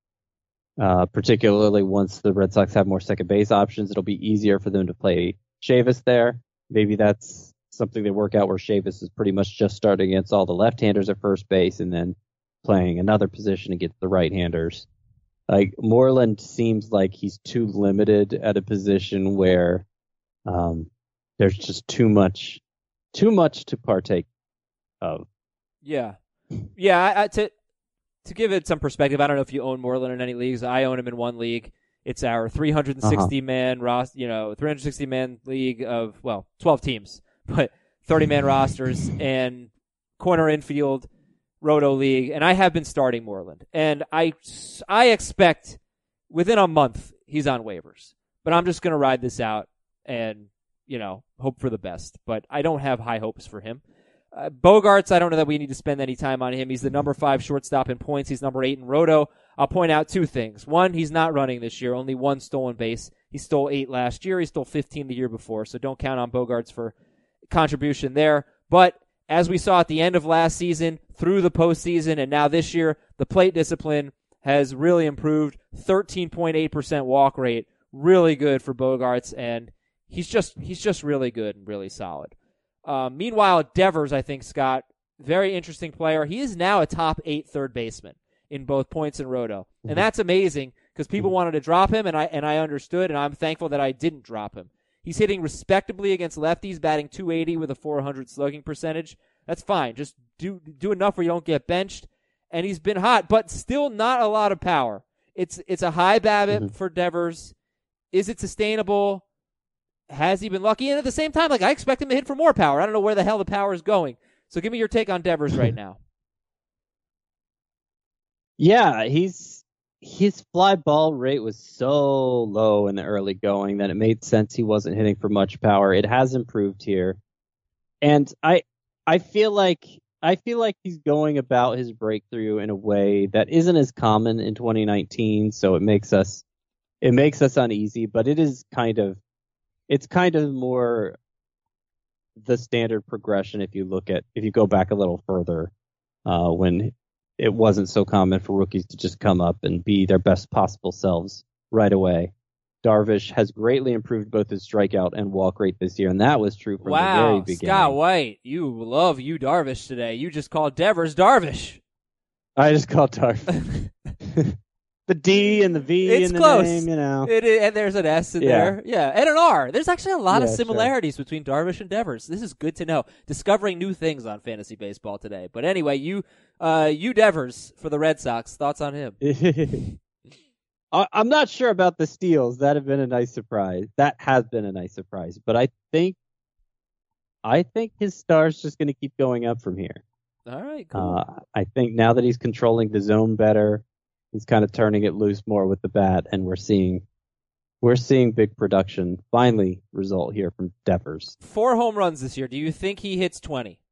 uh, particularly once the Red Sox have more second base options, it'll be easier for them to play Chavis there. Maybe that's something they work out where Chavis is pretty much just starting against all the left-handers at first base and then playing another position against the right-handers. Like Moreland seems like he's too limited at a position where um, there's just too much, too much to partake of. Yeah, yeah. I, I, to to give it some perspective, I don't know if you own Moreland in any leagues. I own him in one league. It's our three hundred sixty uh-huh. man roster, you know, three hundred sixty man league of well, twelve teams, but thirty man rosters and corner infield roto league. And I have been starting Moreland, and I I expect within a month he's on waivers. But I'm just going to ride this out and you know hope for the best. But I don't have high hopes for him. Uh, Bogaerts, I don't know that we need to spend any time on him. He's the number five shortstop in points. He's number eight in roto. I'll point out two things. One, he's not running this year. Only one stolen base. He stole eight last year. He stole fifteen the year before. So don't count on Bogaerts for contribution there. But as we saw at the end of last season, through the postseason, and now this year, the plate discipline has really improved. thirteen point eight percent walk rate. Really good for Bogaerts, and he's just he's just really good and really solid. Uh, meanwhile, Devers, I think, Scott, very interesting player. He is now a top eight third baseman in both points and roto. And that's amazing because people wanted to drop him, and I and I understood, and I'm thankful that I didn't drop him. He's hitting respectably against lefties, batting two eighty with a four hundred slugging percentage. That's fine. Just do do enough where you don't get benched. And he's been hot, but still not a lot of power. It's it's a high BABIP mm-hmm. for Devers. Is it sustainable? Has he been lucky? And at the same time, like I expect him to hit for more power. I don't know where the hell the power is going. So give me your take on Devers right now. Yeah, he's his fly ball rate was so low in the early going that it made sense he wasn't hitting for much power. It has improved here. And I I feel like I feel like he's going about his breakthrough in a way that isn't as common in twenty nineteen, so it makes us it makes us uneasy, but it is kind of It's kind of more the standard progression if you look at if you go back a little further uh, when it wasn't so common for rookies to just come up and be their best possible selves right away. Darvish has greatly improved both his strikeout and walk rate this year, and that was true from wow, the very beginning. Scott White, you love you Darvish today. You just called Devers Darvish. I just called Darvish. the D and the V It's in the close. name, you know. It is, and there's an S in Yeah. there. Yeah, and an R. There's actually a lot of Yeah, similarities between Darvish and Devers. This is good to know. Discovering new things on fantasy baseball today. But anyway, you, uh, you Devers for the Red Sox. Thoughts on him? I- I'm not sure about the steals. That have been a nice surprise. That has been a nice surprise. But I think, I think his star's just going to keep going up from here. All right, cool. Uh, I think now that he's controlling the zone better, he's kind of turning it loose more with the bat, and we're seeing, we're seeing big production finally result here from Devers. Four home runs this year. Do you think he hits twenty?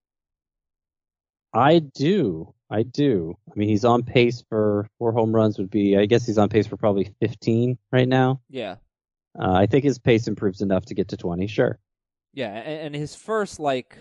I do. I do. I mean, he's on pace for four home runs would be, I guess he's on pace for probably fifteen right now. Yeah. Uh, I think his pace improves enough to get to twenty, sure. Yeah, and, and his first, like,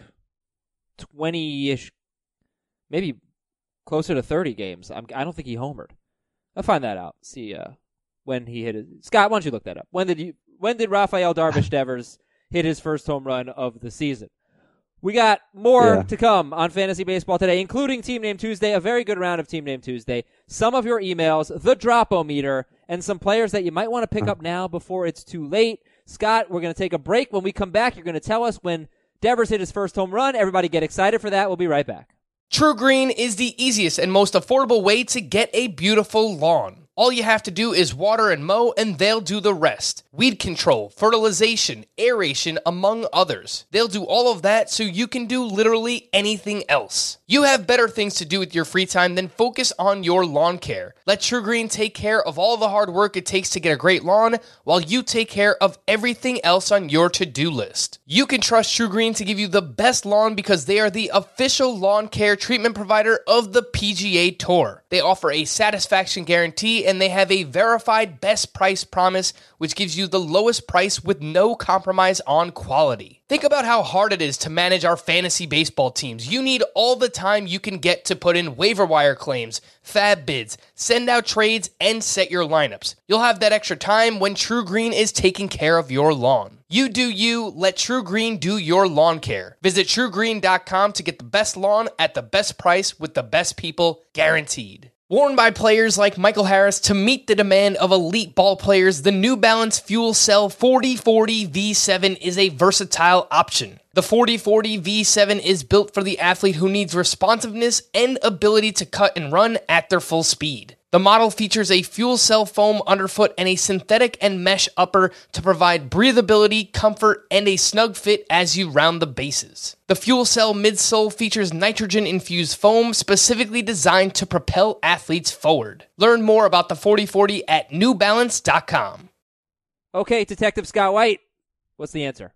twenty-ish, maybe closer to thirty games, I'm, I don't think he homered. I'll find that out. See uh, when he hit it. Scott, why don't you look that up? When did you? When did Rafael Darvish Devers hit his first home run of the season? We got more Yeah. to come on Fantasy Baseball today, including Team Name Tuesday, a very good round of Team Name Tuesday, some of your emails, the Drop-O-Meter, and some players that you might want to pick up now before it's too late. Scott, we're going to take a break. When we come back, you're going to tell us when Devers hit his first home run. Everybody get excited for that. We'll be right back. True Green is the easiest and most affordable way to get a beautiful lawn. All you have to do is water and mow, and they'll do the rest. Weed control, fertilization, aeration, among others. They'll do all of that so you can do literally anything else. You have better things to do with your free time than focus on your lawn care. Let True Green take care of all the hard work it takes to get a great lawn, while you take care of everything else on your to-do list. You can trust True Green to give you the best lawn because they are the official lawn care treatment provider of the P G A Tour. They offer a satisfaction guarantee, and they have a verified best price promise, which gives you the lowest price with no compromise on quality. Think about how hard it is to manage our fantasy baseball teams. You need all the time you can get to put in waiver wire claims, fab bids, send out trades, and set your lineups. You'll have that extra time when True Green is taking care of your lawn. You do you, let True Green do your lawn care. Visit true green dot com to get the best lawn at the best price with the best people, guaranteed. Worn by players like Michael Harris to meet the demand of elite ball players, the New Balance Fuel Cell forty forty V seven is a versatile option. The forty forty V seven is built for the athlete who needs responsiveness and ability to cut and run at their full speed. The model features a fuel cell foam underfoot and a synthetic and mesh upper to provide breathability, comfort, and a snug fit as you round the bases. The fuel cell midsole features nitrogen-infused foam specifically designed to propel athletes forward. Learn more about the forty forty at new balance dot com. Okay, Detective Scott White, what's the answer?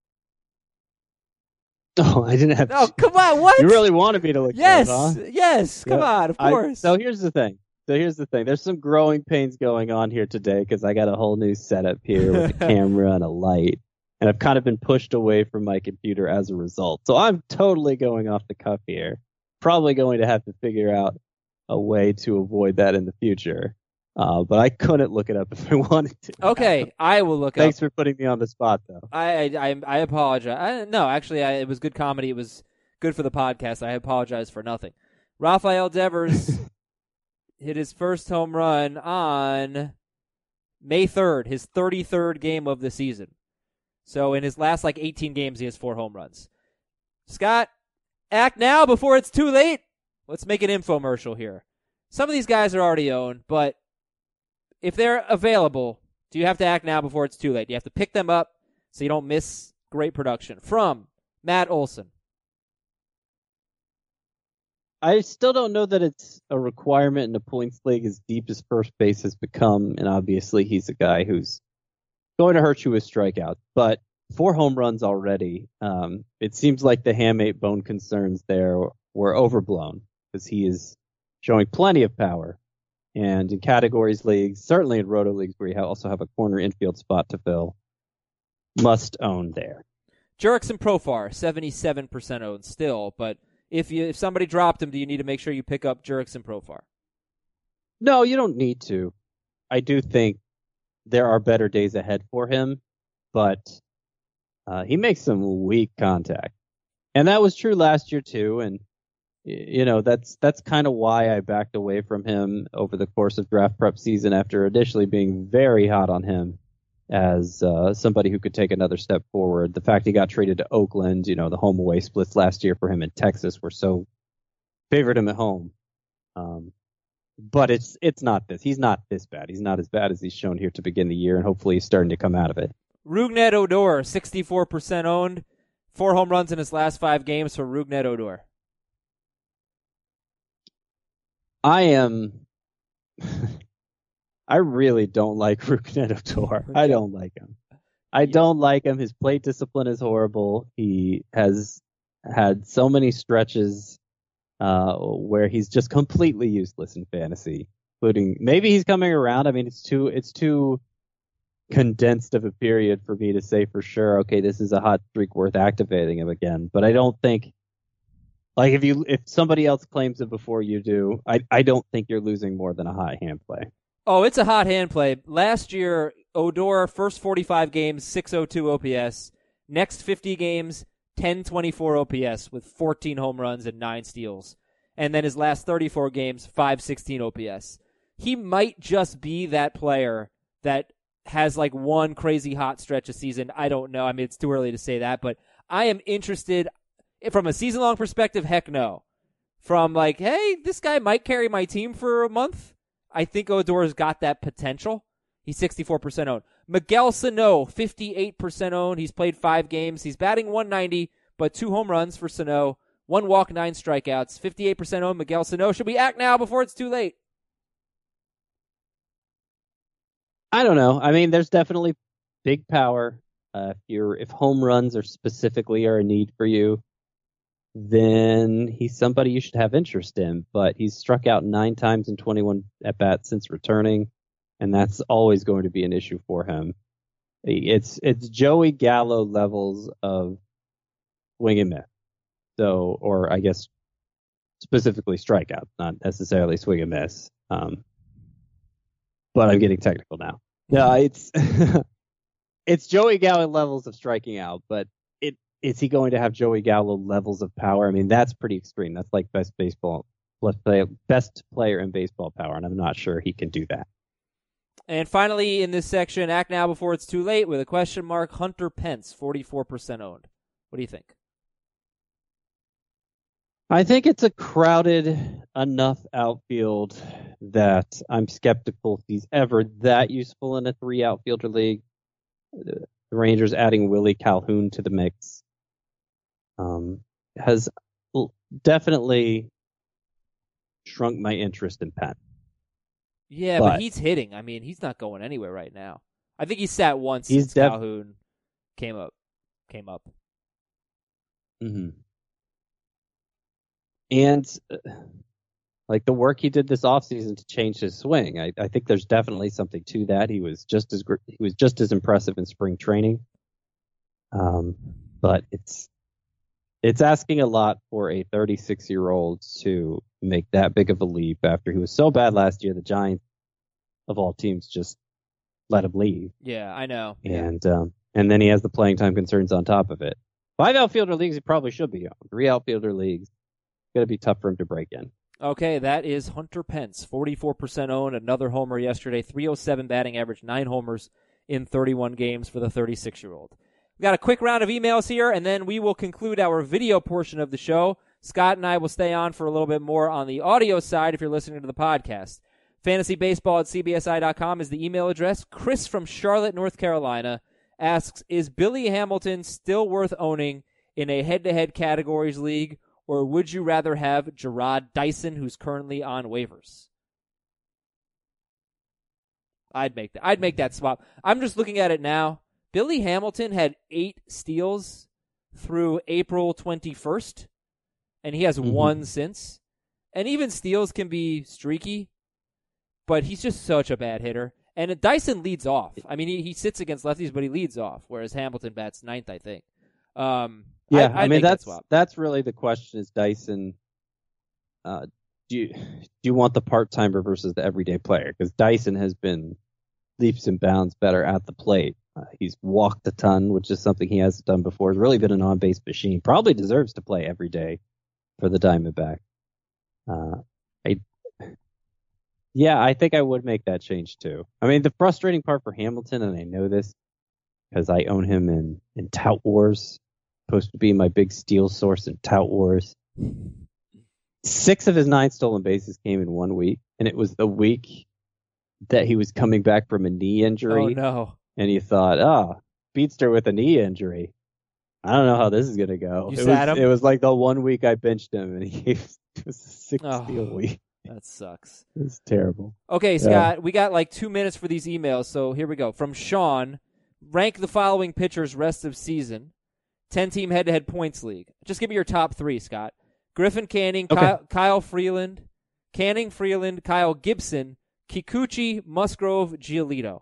Oh, I didn't have Oh, come on, what? You really wanted me to look Yes, it up, huh? yes, come Yeah. on, of I- course. so here's the thing. So here's the thing. There's some growing pains going on here today because I got a whole new setup here with a camera and a light. And I've kind of been pushed away from my computer as a result. So I'm totally going off the cuff here. Probably going to have to figure out a way to avoid that in the future. Uh, but I couldn't look it up if I wanted to. Okay, I will look Thanks up. for putting me on the spot, though. I I I apologize. I, no, actually, I, it was good comedy. It was good for the podcast. I apologize for nothing. Rafael Devers hit his first home run on May third, his thirty-third game of the season. So in his last like eighteen games, he has four home runs. Scott, act now before it's too late. Let's make an infomercial here. Some of these guys are already owned, but if they're available, do you have to act now before it's too late? You have to pick them up so you don't miss great production. From Matt Olson. I still don't know that it's a requirement in the points league as deep as first base has become, and obviously he's a guy who's going to hurt you with strikeouts. But four home runs already, um, it seems like the hamate bone concerns there were overblown because he is showing plenty of power. And in categories leagues, certainly in roto leagues where you also have a corner infield spot to fill, must own there. Jurickson Profar, seventy-seven percent owned still, but if you if somebody dropped him, do you need to make sure you pick up Jurickson Profar? No, you don't need to. I do think there are better days ahead for him, but uh, he makes some weak contact. And that was true last year, too. And you know, that's that's kind of why I backed away from him over the course of draft prep season after initially being very hot on him as uh, somebody who could take another step forward. The fact he got traded to Oakland, you know, the home away splits last year for him in Texas were so favored him at home. Um, but it's it's not this. He's not this bad. He's not as bad as he's shown here to begin the year, and hopefully he's starting to come out of it. Rougned Odor, sixty-four percent owned, four home runs in his last five games for Rougned Odor. I am. I really don't like Rougned Odor. I don't like him. I don't like him. His plate discipline is horrible. He has had so many stretches uh, where he's just completely useless in fantasy, including maybe he's coming around. I mean, it's too it's too condensed of a period for me to say for sure, okay, this is a hot streak worth activating him again. But I don't think. Like if you if somebody else claims it before you do, I I don't think you're losing more than a hot hand play. Oh, it's a hot hand play. Last year, Odor first forty-five games, six oh two O P S. Next fifty games, ten twenty-four O P S with fourteen home runs and nine steals. And then his last thirty-four games, five sixteen O P S. He might just be that player that has like one crazy hot stretch a season. I don't know. I mean, it's too early to say that, but I am interested. From a season-long perspective, heck no. From like, hey, this guy might carry my team for a month, I think Odor's got that potential. He's sixty-four percent owned. Miguel Sano, fifty-eight percent owned. He's played five games. He's batting one ninety, but two home runs for Sano. One walk, nine strikeouts. fifty-eight percent owned Miguel Sano. Should we act now before it's too late? I don't know. I mean, there's definitely big power. Uh, if you're if home runs are specifically are a need for you, then he's somebody you should have interest in. But he's struck out nine times in twenty-one at-bats since returning, and that's always going to be an issue for him. It's it's Joey Gallo levels of swing and miss. So, or I guess specifically strikeouts, not necessarily swing and miss. Um, but I'm getting technical now. No, it's it's Joey Gallo levels of striking out, but is he going to have Joey Gallo levels of power? I mean, that's pretty extreme. That's like best baseball, best player in baseball power, and I'm not sure he can do that. And finally, in this section, act now before it's too late with a question mark. Hunter Pence, forty-four percent owned. What do you think? I think it's a crowded enough outfield that I'm skeptical if he's ever that useful in a three outfielder league. The Rangers adding Willie Calhoun to the mix um, has definitely shrunk my interest in Penn. Yeah, but, but he's hitting. I mean, he's not going anywhere right now. I think he sat once he's since def- Calhoun came up. Came up. Mm-hmm. And uh, like the work he did this offseason to change his swing, I, I think there's definitely something to that. He was just as he was just as impressive in spring training. Um, but it's it's asking a lot for a thirty-six-year-old to make that big of a leap after he was so bad last year. The Giants, of all teams, just let him leave. Yeah, I know. And um, and then he has the playing time concerns on top of it. Five outfielder leagues, he probably should be on. Three outfielder leagues, it's going to be tough for him to break in. Okay, that is Hunter Pence, forty-four percent owned, another homer yesterday, three oh seven batting average, nine homers in thirty-one games for the thirty-six-year-old. We've got a quick round of emails here, and then we will conclude our video portion of the show. Scott and I will stay on for a little bit more on the audio side if you're listening to the podcast. fantasybaseball at c b s i dot com is the email address. Chris from Charlotte, North Carolina asks, is Billy Hamilton still worth owning in a head-to-head categories league, or would you rather have Jarrod Dyson, who's currently on waivers? I'd make that. I'd make that swap. I'm just looking at it now. Billy Hamilton had eight steals through April twenty-first, and he has mm-hmm. one since. And even steals can be streaky, but he's just such a bad hitter. And Dyson leads off. I mean, he, he sits against lefties, but he leads off, whereas Hamilton bats ninth, I think. Um, yeah, I, I mean that's that that's really the question: is Dyson? Uh, do you do you want the part timer versus the everyday player? Because Dyson has been leaps and bounds better at the plate. Uh, he's walked a ton, which is something he hasn't done before. He's really been an on base machine. Probably deserves to play every day for the Diamondbacks. Uh, I, yeah, I think I would make that change too. I mean, the frustrating part for Hamilton, and I know this because I own him in, in Tout Wars, supposed to be my big steal source in Tout Wars. Six of his nine stolen bases came in one week, and it was the week that he was coming back from a knee injury. Oh, no. And you thought, oh, Speedster with a knee injury. I don't know how this is going to go. You it sat was, him? It was like the one week I benched him, and he it was a six Oh. steal week. That sucks. It's terrible. Okay, Scott, we got like two minutes for these emails, so here we go. From Sean, rank the following pitchers rest of season. ten-team head-to-head points league. Just give me your top three, Scott. Griffin Canning, Okay. Kyle, Kyle Freeland, Canning, Freeland, Kyle Gibson, Kikuchi, Musgrove, Giolito.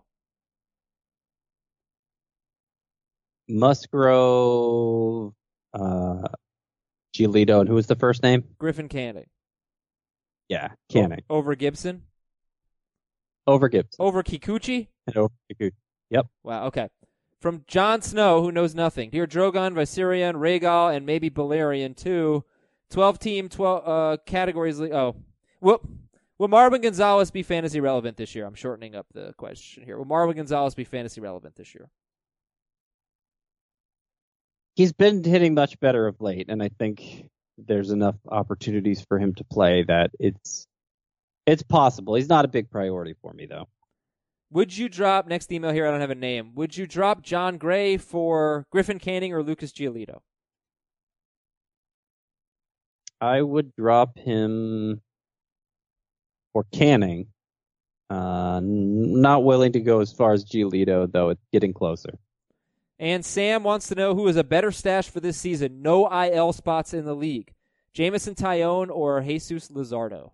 Musgrove, uh, Giolito, and who was the first name? Griffin Canning. Yeah, Canning. O- over Gibson? Over Gibson. Over Kikuchi? And over Kikuchi. Yep. Wow, okay. From Jon Snow, who knows nothing. Dear Drogon, Viserion, Rhaegal, and maybe Balerion, too. twelve-team, twelve uh, categories. Le- oh. Will, will Marvin Gonzalez be fantasy relevant this year? I'm shortening up the question here. Will Marvin Gonzalez be fantasy relevant this year? He's been hitting much better of late, and I think there's enough opportunities for him to play that it's it's possible. He's not a big priority for me, though. Would you drop, next email here, I don't have a name. Would you drop John Gray for Griffin Canning or Lucas Giolito? I would drop him for Canning. Uh, not willing to go as far as Giolito, though it's getting closer. And Sam wants to know who is a better stash for this season. No I L spots in the league. Jamison Tyone or Jesus Luzardo?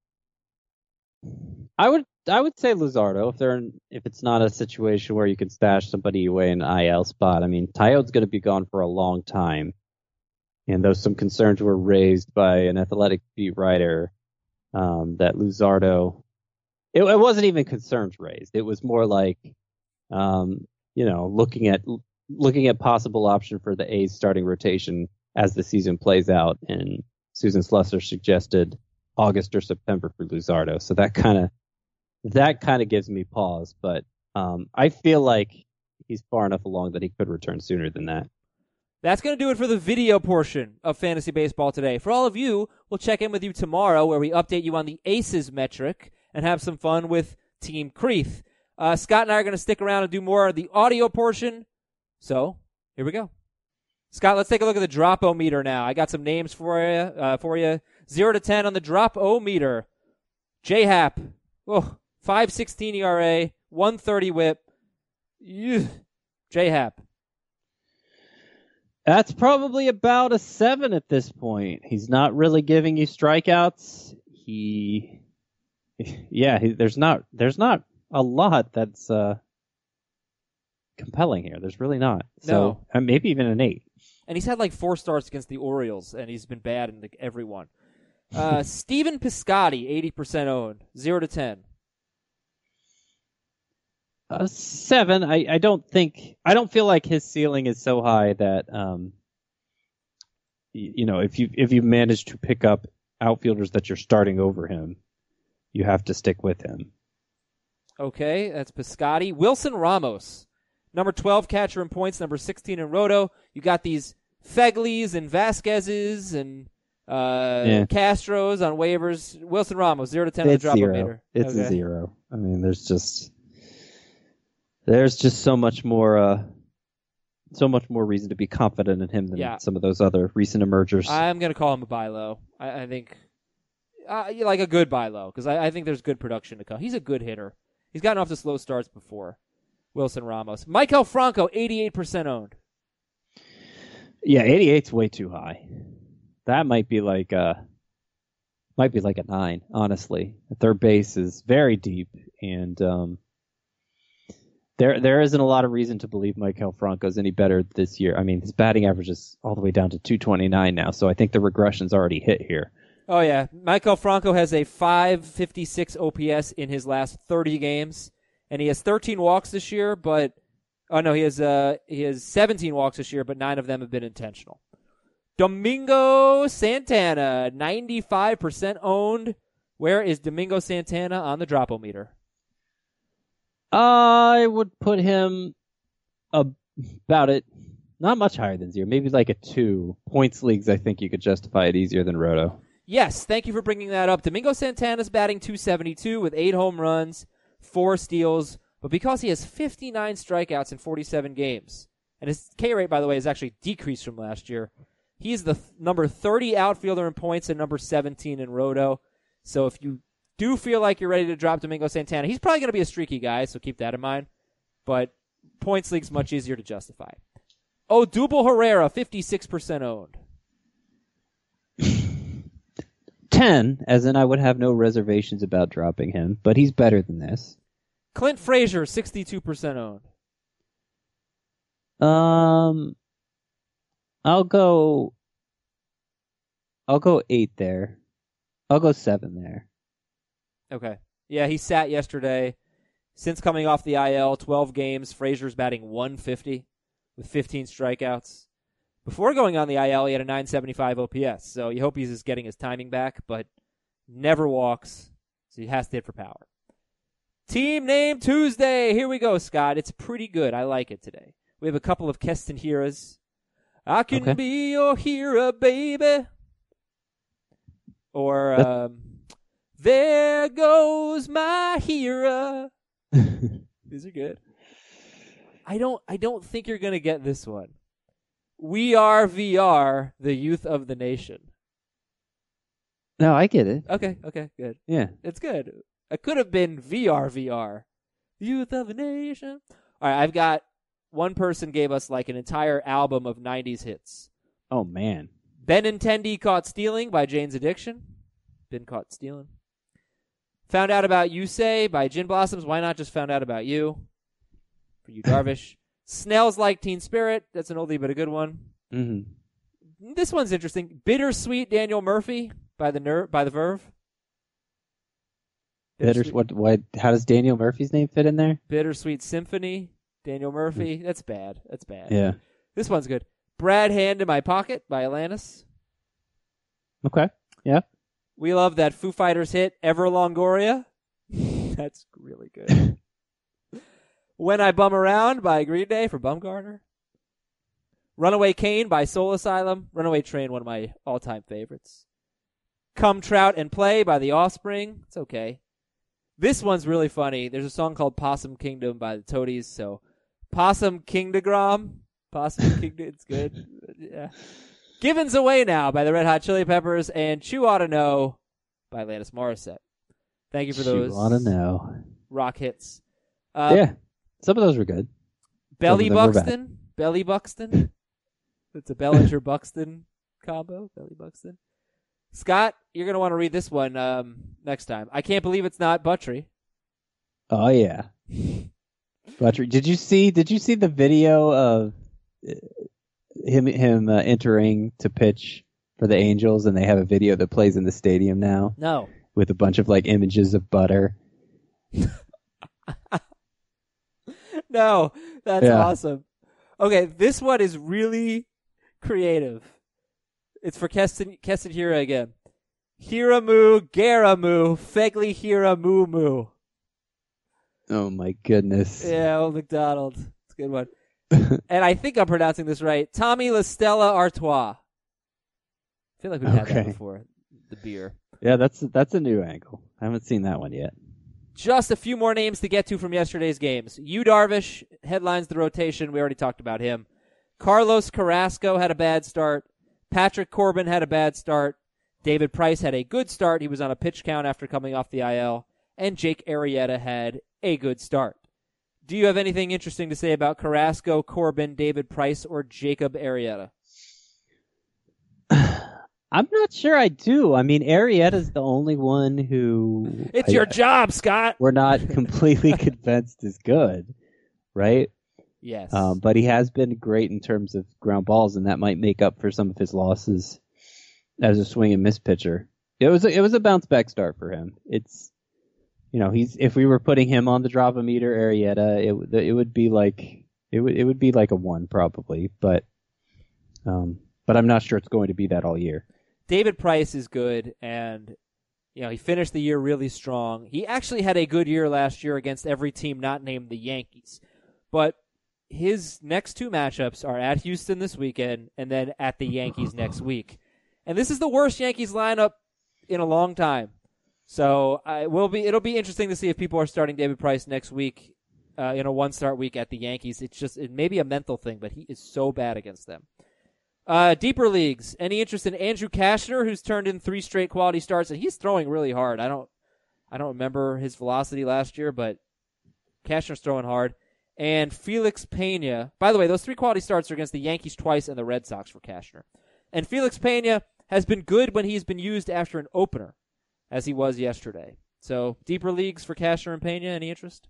I would I would say Luzardo if they're in, if it's not a situation where you can stash somebody away in an I L spot. I mean, Tyone's going to be gone for a long time, and though some concerns were raised by an Athletic beat writer um, that Luzardo, it, it wasn't even concerns raised. It was more like, um, you know, looking at looking at possible option for the A's starting rotation as the season plays out, and Susan Slusser suggested August or September for Luzardo. So that kind of that kind of gives me pause, but um, I feel like he's far enough along that he could return sooner than that. That's going to do it for the video portion of Fantasy Baseball today. For all of you, we'll check in with you tomorrow where we update you on the Aces metric and have some fun with Team Creeth. Uh, Scott and I are going to stick around and do more of the audio portion. So, here we go. Scott, let's take a look at the drop-o-meter now. I got some names for you. Uh, for you. zero to ten on the drop-o-meter. J-Hap. Oh, five sixteen E R A, one thirty whip. Eugh. J-Hap. That's probably about a seven at this point. He's not really giving you strikeouts. He, yeah, he, there's not there's not a lot that's uh, compelling here. There's really not. So No. uh, maybe even an eight. And he's had like four starts against the Orioles, and he's been bad in like every one. Uh, Steven Piscotty, eighty percent owned, zero to ten. Uh, seven. I, I don't think I don't feel like his ceiling is so high that um, you, you know if you if you manage to pick up outfielders that you're starting over him, you have to stick with him. Okay, that's Piscotty. Wilson Ramos, number twelve catcher in points, number sixteen in Roto. You got these Fegleys and Vasquez's and uh, Yeah. Castros on waivers. Wilson Ramos, zero to ten It's on the drop zero. meter. It's Okay. a zero. I mean, there's just there's just so much more uh, so much more reason to be confident in him than Yeah. some of those other recent emergers. I'm going to call him a buy low. I, I think uh, like a good buy low because I, I think there's good production to come. He's a good hitter. He's gotten off to slow starts before. Wilson Ramos. Michael Franco, eighty-eight percent owned. Yeah, eighty-eight's way too high. That might be like a might be like a nine, honestly. Third base is very deep, and um, there there isn't a lot of reason to believe Michael Franco's any better this year. I mean, his batting average is all the way down to two twenty-nine now, so I think the regression's already hit here. Oh, yeah. Michael Franco has a five fifty-six O P S in his last thirty games, and he has thirteen walks this year, but oh no, he has uh he has seventeen walks this year, but nine of them have been intentional. Domingo Santana, ninety-five percent owned. Where is Domingo Santana on the drop-o-meter? I would put him about it, not much higher than zero, maybe like a two. Points leagues, I think you could justify it easier than Roto. Yes, thank you for bringing that up. Domingo Santana's batting two seventy-two with eight home runs, four steals, but because he has fifty-nine strikeouts in forty-seven games, and his K rate, by the way, has actually decreased from last year, he's the th- number thirty outfielder in points and number seventeen in Roto. So if you do feel like you're ready to drop Domingo Santana, he's probably going to be a streaky guy, so keep that in mind. But points league's much easier to justify. Odubel Herrera, fifty-six percent owned. ten, as in I would have no reservations about dropping him, but he's better than this. Clint Frazier, sixty-two percent owned. Um, I'll go. I'll go eight there. I'll go seven there. Okay. Yeah, he sat yesterday. Since coming off the I L, twelve games, Frazier's batting one fifty with fifteen strikeouts. Before going on the I L, he had a nine seventy-five O P S, so you hope he's just getting his timing back, but never walks, so he has to hit for power. Team Name Tuesday. Here we go, Scott. It's pretty good. I like it today. We have a couple of Keston Hiras. I can Okay. be your hero, baby. Or, um, there goes my hero. These are good. I don't I don't think you're going to get this one. We are V R, the youth of the nation. No, I get it. Okay, okay, good. Yeah. It's good. It could have been V R V R. Youth of the nation. All right, I've got one person gave us like an entire album of nineties hits. Oh, man. Benintendi Caught Stealing by Jane's Addiction. Been Caught Stealing. Found Out About You Say by Gin Blossoms. Why not just Found Out About You? For you, Darvish. Snell's Like Teen Spirit. That's an oldie but a good one. Mm-hmm. This one's interesting. Bittersweet Daniel Murphy by the Ner- by the Verve. Bitters, what, what, how does Daniel Murphy's name fit in there? Bittersweet Symphony. Daniel Murphy. That's bad. That's bad. Yeah. This one's good. Brad Hand in My Pocket by Alanis. Okay. Yeah. We love that Foo Fighters hit, Ever Longoria. That's really good. When I Bum Around by Green Day for Bumgarner. Runaway Cane by Soul Asylum. Runaway Train, one of my all-time favorites. Come Trout and Play by The Offspring. It's okay. This one's really funny. There's a song called Possum Kingdom by the Toadies, so Possum Kingdom. Possum Kingdom, it's good. Yeah. Given's Away Now by the Red Hot Chili Peppers, and Chew Oughta Know by Alanis Morissette. Thank you for those Chew Oughta Know. rock hits. Uh, yeah. Some of those were good. Belly Some of them were Buxton. Belly Buxton. It's a Bellinger Buxton combo. Belly Buxton. Scott, you're going to want to read this one um, next time. I can't believe it's not Buttry. Oh yeah. Butcher, did you see? Did you see the video of uh, him him uh, entering to pitch for the Angels, and they have a video that plays in the stadium now No. with a bunch of like images of butter. No, that's Yeah. awesome. Okay, this one is really creative. It's for Keston, Keston Hira again. Hiramu, Garamu, Fegli Hira Moo Moo. Oh my goodness. Yeah, old McDonald. It's a good one. And I think I'm pronouncing this right. Tommy LaStella Artois. I feel like we've had that Okay. before. The beer. Yeah, that's that's a new angle. I haven't seen that one yet. Just a few more names to get to from yesterday's games. Yu Darvish headlines the rotation. We already talked about him. Carlos Carrasco had a bad start. Patrick Corbin had a bad start. David Price had a good start. He was on a pitch count after coming off the I L. And Jake Arrieta had a good start. Do you have anything interesting to say about Carrasco, Corbin, David Price, or Jacob Arrieta? I'm not sure I do. I mean, Arrieta's the only one who It's I- your job, Scott. we're not completely convinced is good, right? Yes. Um, but he has been great in terms of ground balls, and that might make up for some of his losses as a swing and miss pitcher. It was a, it was a bounce back start for him. It's, you know, he's if we were putting him on the drop-o-meter, Arrieta, it would it would be like it would it would be like a one probably, but um, but I'm not sure it's going to be that all year. David Price is good, and you know he finished the year really strong. He actually had a good year last year against every team not named the Yankees. But his next two matchups are at Houston this weekend and then at the Yankees next week. And this is the worst Yankees lineup in a long time. So uh, it will be, it'll be interesting to see if people are starting David Price next week uh, in a one-start week at the Yankees. It's just it may be a mental thing, but he is so bad against them. Uh, deeper leagues. Any interest in Andrew Cashner, who's turned in three straight quality starts, and he's throwing really hard. I don't, I don't remember his velocity last year, but Cashner's throwing hard. And Felix Pena. By the way, those three quality starts are against the Yankees twice and the Red Sox for Cashner. And Felix Pena has been good when he's been used after an opener, as he was yesterday. So, deeper leagues for Cashner and Pena, any interest?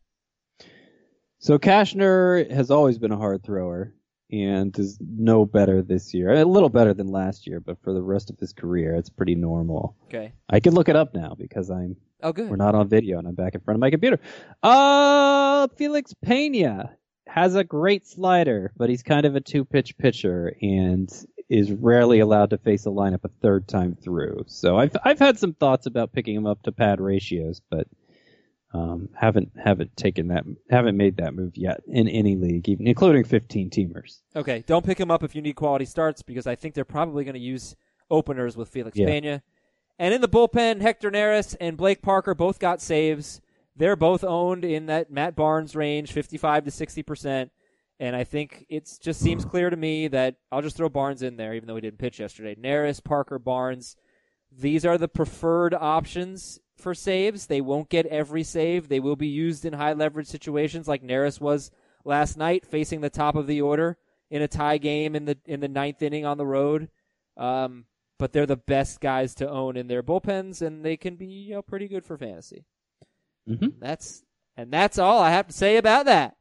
So Cashner has always been a hard thrower and is no better this year. A little better than last year, but for the rest of his career, it's pretty normal. Okay. I can look it up now because I'm oh, good. We're not on video and I'm back in front of my computer. Uh, Felix Pena has a great slider, but he's kind of a two-pitch pitcher and is rarely allowed to face a lineup a third time through. So I've I've had some thoughts about picking him up to pad ratios, but um, haven't haven't taken that haven't made that move yet in any league, even including fifteen teamers. Okay, don't pick him up if you need quality starts because I think they're probably going to use openers with Felix yeah. Pena. And in the bullpen, Hector Neris and Blake Parker both got saves. They're both owned in that Matt Barnes range, fifty-five to sixty percent. And I think it just seems clear to me that I'll just throw Barnes in there, even though he didn't pitch yesterday. Neris, Parker, Barnes, these are the preferred options for saves. They won't get every save. They will be used in high-leverage situations like Neris was last night, facing the top of the order in a tie game in the in the ninth inning on the road. Um, but they're the best guys to own in their bullpens, and they can be you know, pretty good for fantasy. Mm-hmm. That's and that's all I have to say about that.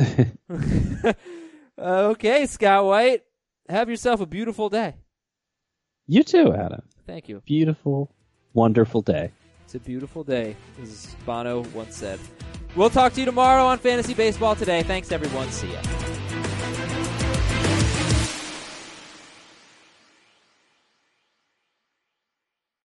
Okay, Scott White, have yourself a beautiful day. You too, Adam. Thank you. Beautiful, wonderful day. It's a beautiful day, as Bono once said. We'll talk to you tomorrow on Fantasy Baseball Today. Thanks, everyone. See ya.